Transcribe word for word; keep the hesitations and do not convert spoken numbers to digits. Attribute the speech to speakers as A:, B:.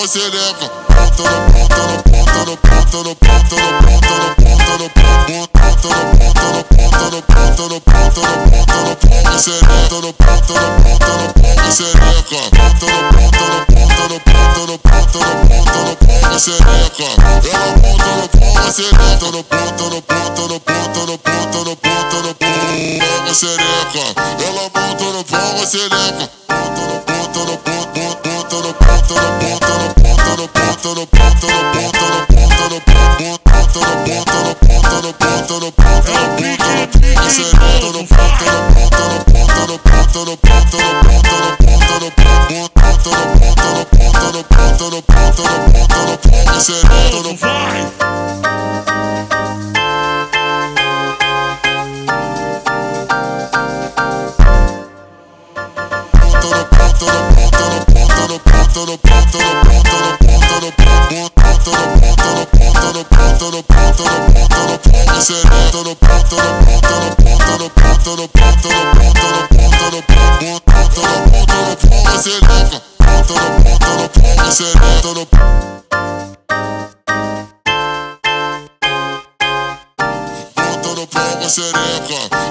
A: pau, xereca. Ponta no ponta no ponta no ponta no ponta no ponta no ponta no ponta no ponta no ponta no ponta no ponta no ponta no pau, xereca. No ponta no ponta no ponta xereca. Ponta no ponta no ponta no ponta no ponta no ponta no pau, xereca. Ela monta no pau, xereca. No ponta no ponta no ponta no ponta no ponta no pau, xereca. Ela monta no pau, xereca. Ponta no ponta no ponta ponta no ponta no ponta no ponta no ponta no ponta no ponta no ponta no ponta no ponta no ponta no ponta no ponta no ponta no ponta xereca. No ponta no ponta no ponta no ponta no ponta no ponta no ponta no ponta no ponta no ponta no ponta no ponta no ponta no ponta xereca. No vai. Xereca.